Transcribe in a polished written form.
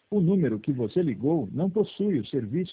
O número que você ligou não possui o serviço